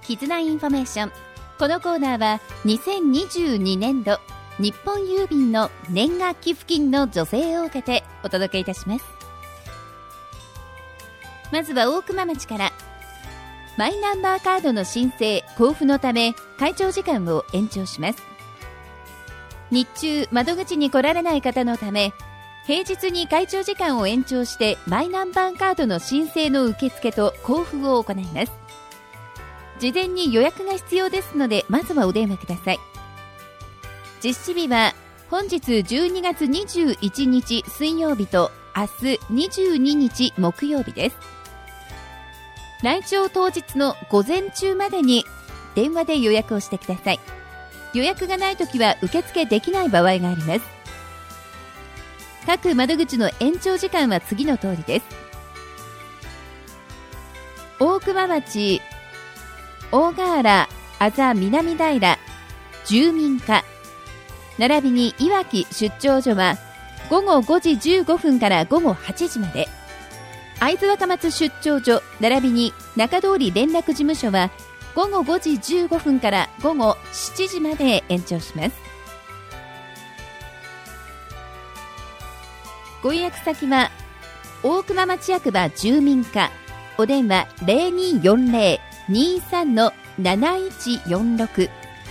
絆インフォメーション。このコーナーは2022年度日本郵便の年賀寄付金の助成を受けてお届けいたします。まずは大熊町から。マイナンバーカードの申請交付のため開庁時間を延長します。日中窓口に来られない方のため、平日に開庁時間を延長してマイナンバーカードの申請の受付と交付を行います。事前に予約が必要ですので、まずはお電話ください。実施日は本日12月21日水曜日と明日22日木曜日です。来庁当日の午前中までに電話で予約をしてください。予約がないときは受付できない場合があります。各窓口の延長時間は次の通りです。大熊町、大河原、あざ南平、住民課、並びにいわき出張所は午後5時15分から午後8時まで。会津若松出張所、並びに中通り連絡事務所は午後5時15分から午後7時まで延長します。ご予約先は大熊町役場住民課、お電話 0240-23-7146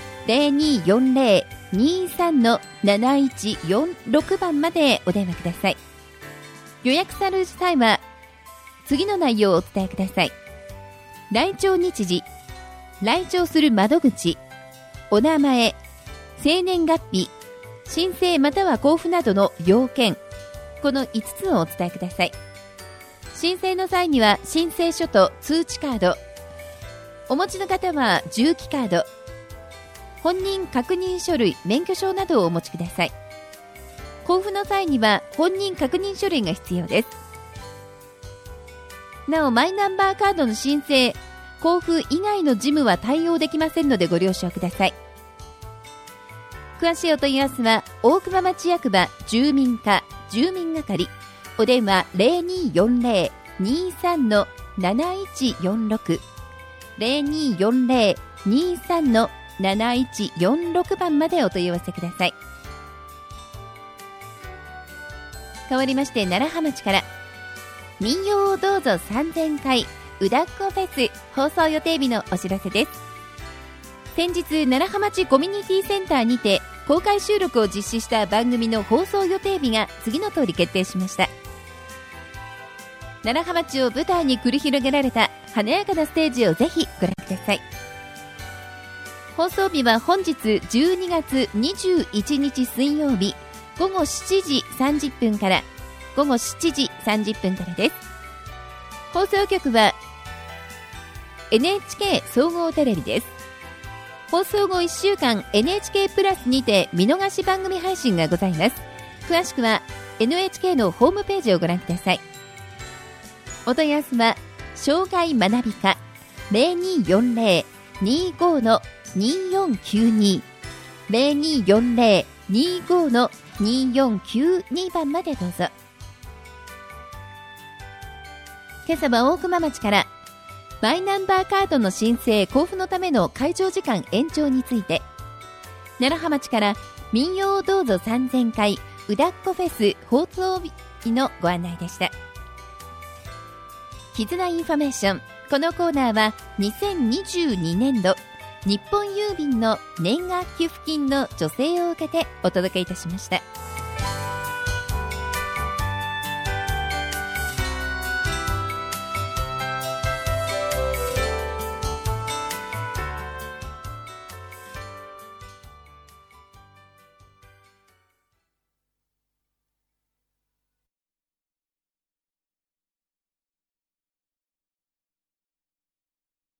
0240-23-7146 番までお電話ください。予約される際は次の内容をお伝えください。来庁日時、来庁する窓口、お名前、生年月日、申請または交付などの要件、この5つをお伝えください。申請の際には申請書と通知カード、お持ちの方は重機カード、本人確認書類、免許証などをお持ちください。交付の際には本人確認書類が必要です。なお、マイナンバーカードの申請、交付以外の事務は対応できませんのでご了承ください。詳しいお問い合わせは大熊町役場住民課住民係、お電話 0240-23-7146 0240-23-7146 番までお問い合わせください。変わりまして楢葉町から。民謡をどうぞ3000回うだっこフェス放送予定日のお知らせです。先日楢葉町コミュニティセンターにて公開収録を実施した番組の放送予定日が次の通り決定しました。楢葉町を舞台に繰り広げられた華やかなステージをぜひご覧ください。放送日は本日12月21日水曜日午後7時30分から午後7時30分からです。放送局は NHK 総合テレビです。放送後1週間 NHK プラスにて見逃し番組配信がございます。詳しくは NHK のホームページをご覧ください。お問い合わせは障害学び課 0240-25-2492 0240-25-2492 番までどうぞ。今朝は大熊町から。マイナンバーカードの申請交付のための開庁時間延長について、楢葉町から民謡をどうぞ3000回うだっこフェス放送日のご案内でした。絆インフォメーション。このコーナーは2022年度日本郵便の年賀寄付金の助成を受けてお届けいたしました。